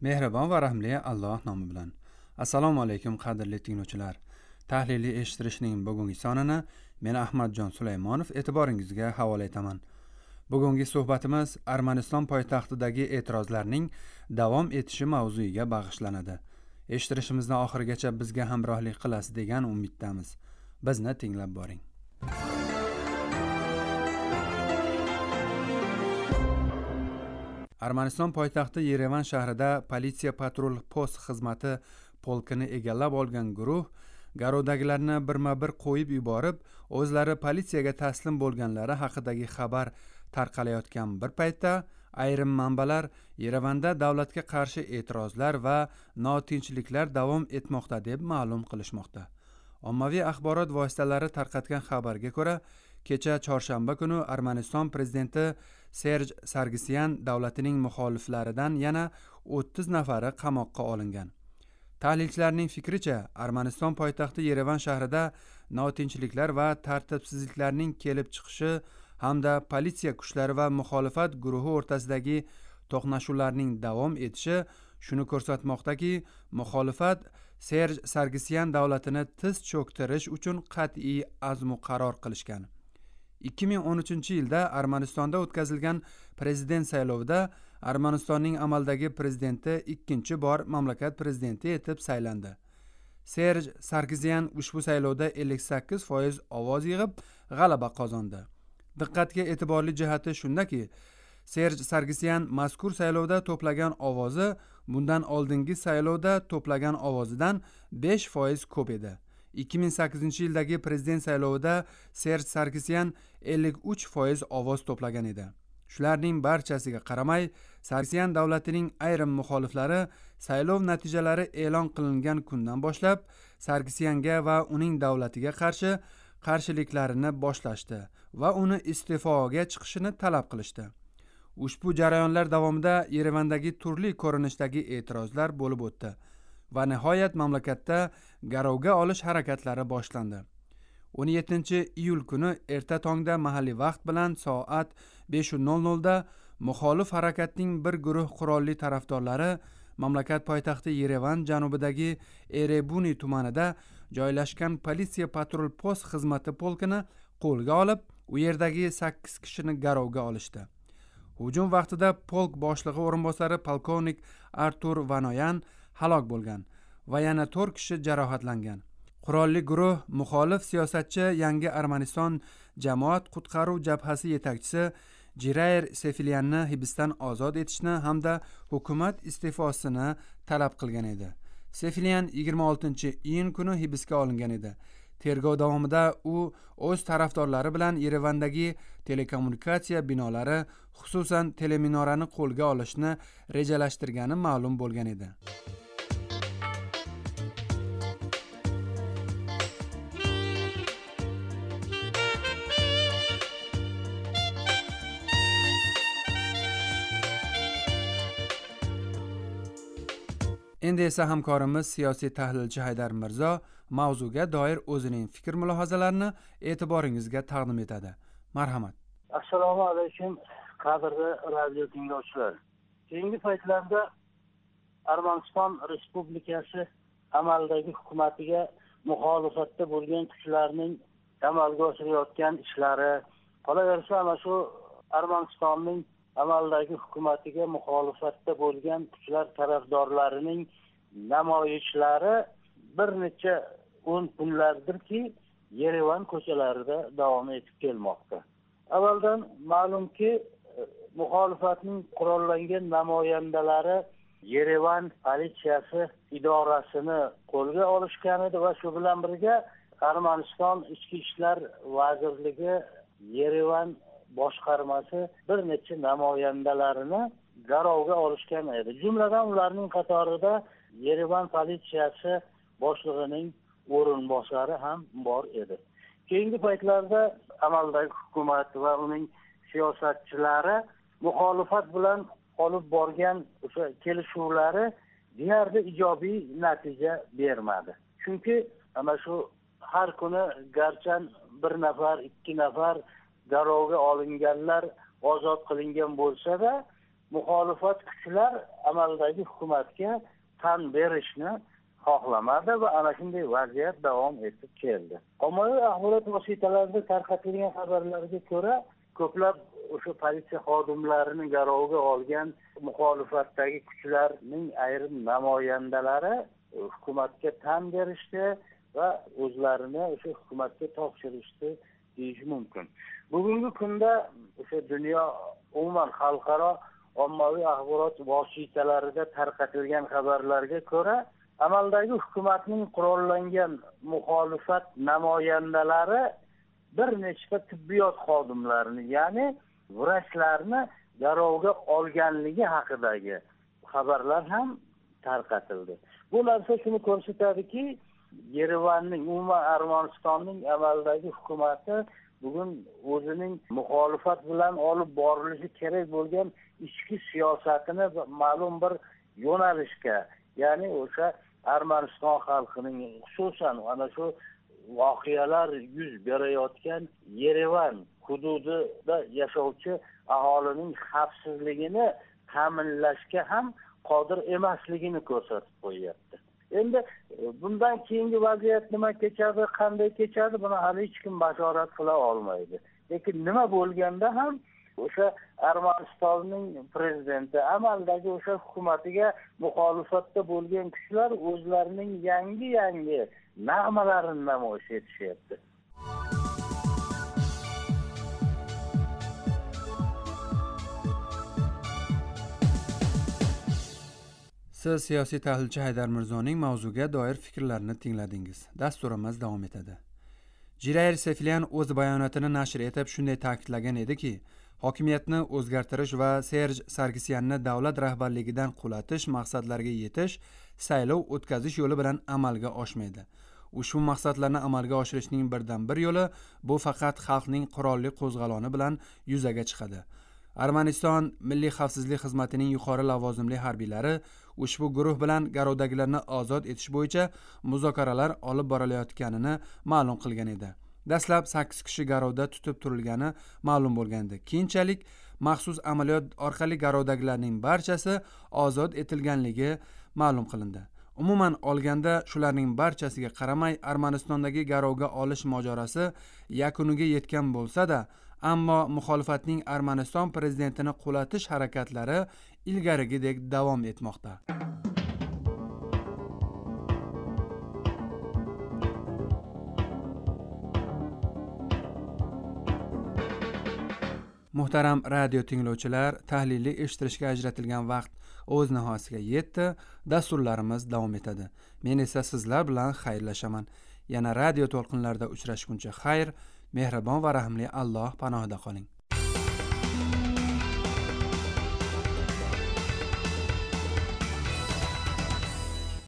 Mehribon va rahmli Alloh nomi bilan. Assalomu alaykum qadrli tinglovchilar. Tahliliy eshittirishning bugungi sonini men Ahmadjon Sulaymonov e'tiboringizga havola etaman. Bugungi suhbatimiz Armaniston poytaxtidagi e'tirozlarning davom etishi mavzuiga bag'ishlanadi. Eshittirishimizni oxirigacha bizga hamrohlik qilasiz degan umiddamiz. Bizni tinglab boring. Armaniston poytaxti Yerevan shahrida politsiya patrul post xizmati polkini egallab olgan guruh garovdagilarni birma-bir qo'yib yuborib, o'zlari politsiyaga taslim bo'lganlari haqidagi xabar tarqalayotgan bir paytda ayrim manbalar Yerevanda davlatga qarshi e'tirozlar va notinchliklar davom etmoqda deb ma'lum qilishmoqda. Ommaviy axborot vositalari tarqatgan xabarga ko'ra, kecha chorshanba kuni Armaniston prezidenti Serj Sargsyan davlatining muxoliflaridan yana 30 nafari qamoqqa olingan. Tahlilchilarning fikricha, Armaniston poytaxti Yerevan shahrida notinchliklar va tartibsizliklarning kelib chiqishi hamda politsiya kuchlari va muxolifat guruhi o'rtasidagi to'qnashuvlarning davom etishi shuni ko'rsatmoqdaki, muxolifat Serj Sargsyan davlatini tiz cho'ktirish uchun qat'iy azmu qaror qilishgan. 2013-yilda Armanistonda o'tkazilgan prezident saylovida Armanistonning amaldagi prezidenti ikkinchi bor mamlakat prezidenti etib saylandi. Serj Sargsyan ushbu saylovda 58% ovoz yig'ib g'alaba qozondi. Diqqatga e'tiborli jihati shundaki, Serj Sargsyan mazkur saylovda to'plagan ovozi bundan oldingi saylovda to'plagan ovozidan 5% ko'p edi. 2008-yildagi prezident saylovida Serj Sargsyan 53% ovoz to'plagan edi. Shularning barchasiga qaramay, Sargsyan davlatining ayrim muxoliflari saylov natijalari e'lon qilingan kundan boshlab Sargsyanga va uning davlatiga qarshi qarshiliklarini boshlashdi va uni iste'foga chiqishini talab qilishdi. Ushbu jarayonlar davomida Yerevandagi turli ko'rinishdagi e'tirozlar bo'lib o'tdi va nihoyat mamlakatda garovga olish harakatlari boshlandi. 17-iyul kuni erta tongda mahalliy vaqt bilan soat 5:00 da muxolif harakatning bir guruh qurolli tarafdorlari mamlakat poytaxti Yerevan janubidagi Erebuni tumanida joylashgan politsiya patrul post xizmati polkini qo'lga olib, u yerdagi 8 kishini garovga olishdi. Hujum vaqtida polk boshlig'i o'rinbosari polkovnik Artur Vanoyan halok bo'lgan va yana 4 kishi jarohatlangan. Qurolli guruh muxolif siyosatchi Yangi Armaniston jamoat qutqaruv jabhasi yetakchisi Jirayr Sefilyanni hibsdan ozod etishni hamda hukumat iste'fosini talab qilgan edi. Sefilyan 26-iyun kuni hibsga olingan edi. Tergov davomida u o'z tarafdorlari bilan Yerevandagi telekommunikatsiya binolari, xususan teleminorani qo'lga olishni rejalashtirgani ma'lum bo'lgan edi. Endi esa hamkorimiz siyosiy tahlilchi Haydar Mirzo mavzuga doir o'zining fikr-mulohazalarini e'tiboringizga taqdim etadi. Marhamat. Assalomu alaykum qadrli radio tinglovchilar. Keyingi paytlarda Armaniston Respublikasi amaldagi hukumatiga muxolifatda bo'lgan kuchlarning amalga oshirayotgan ishlari, qolaversa ana shu Armanistonning amaldagi hukumatiga muxolifatda bo'lgan kuchlar tarafdorlarining namoyishlari bir necha 10 kunlardirki Yerevan ko'chalarida davom etib kelmoqda. Avvaldan ma'lumki, muxolifatning qurollangan namoyandalari Yerevan politsiyasi idorasini qo'lga olishgan edi va shu bilan birga Armaniston Ichki ishlar vazirligi Yerevan boshqarmasi bir necha namoyandalarini garovga olishgan edi. Jumladan ularning qatorida Yerevan politsiyasi boshlig'ining o'rinbosari ham bor edi. Keyingi paytlarda amaldagi hukumat va uning siyosatchilari muxolifat bilan olib borgan o'sha kelishuvlari deyarli ijobiy natija bermadi. Chunki ana shu har kuni garchan bir nafar, 2 nafar garovga olinganlar ozod qilingan bo'lsa-da, muxolifat kuchlar amaldagi hukumatga tan berishni xohlamadi va ana shunday vaziyat davom etib keldi. Ommaviy axborot vositalarida tarqatilgan xabarlarga ko'ra, ko'plab o'sha politsiya xodimlarini garovga olgan muxolifatdagi kuchlarning ayrim namoyandalari hukumatga tan berishdi va o'zlarini o'sha hukumatga topshirishdi deyish mumkin. Bugungi kunda o'sha dunyo umuman xalqaro ommaviy axborot vositalarida tarqatilgan xabarlarga ko'ra, amaldagi hukumatning qurollangan muxolifat namoyandalari bir nechta tibbiyot xodimlarini, ya'ni vrachlarni garovga olganligi haqidagi xabarlar ham tarqatildi. Bu narsa shuni ko'rsatadiki, Yerevanning, umuman Armanistonning amaldagi hukumati bugun o'zining muxolifat bilan olib borilishi kerak bo'lgan ichki siyosatini ma'lum bir yo'nalishga, ya'ni o'sha Armaniston xalqining, xususan ana shu voqealar yuz berayotgan Yerevan hududida yashovchi aholining xavfsizligini ta'minlashga ham qodir emasligini ko'rsatib qo'yapti. Endi bundan keyingi vaziyat nima kechadi, qanday kechadi, buni hali hech kim bashorat qila olmaydi. Lekin nima bo'lganda ham o'sha Armanistonning prezidenti amaldagi o'sha hukumatiga muxolifatda bo'lgan kuchlar o'zlarining yangi nag'malarini namoyish etishyapti. Siz siyosiy tahlilchi Haydar Mirzoning mavzuga doir fikrlarini tingladingiz. Dasturimiz davom etadi. Jair Sefilyan o'z bayonotini nashr etib shunday ta'kidlagan ediki, hokimiyatni o'zgartirish va Serj Sargsyanni davlat rahbarligidan qulatish maqsadlariga yetish saylov o'tkazish yo'li bilan amalga oshmaydi. Ushbu maqsadlarni amalga oshirishning birdan bir yo'li bu faqat xalqning qurolli qo'zg'aloni bilan yuzaga chiqadi. Armaniston Milliy xavfsizlik xizmatining yuqori lavozimli harbiylari ushbu guruh bilan garovdagilarni ozod etish bo'yicha muzokaralar olib borilayotganini ma'lum qilgan edi. Dastlab 8 kishi garovda tutib turilgani ma'lum bo'lgandi. Keyinchalik maxsus amaliyot orqali garovdagilarning barchasi ozod etilganligi ma'lum qilindi. Umuman olganda shularning barchasiga qaramay Armanistondagi garovga olish mojarosi yakuniga yetgan bo'lsa-da, ammo muxolifatning Armaniston prezidentini qulatish harakatlari ilgarigidek davom etmoqda. Muhtaram radio tinglovchilar, tahlilli eshittirishga ajratilgan vaqt o'z nihoyasiga yetdi. Dasturlarimiz davom etadi. Men esa sizlar bilan xayrlashaman. Yana radio to'lqinlarida uchrashguncha xayr, mehribon va rahmli Alloh panohida qoling.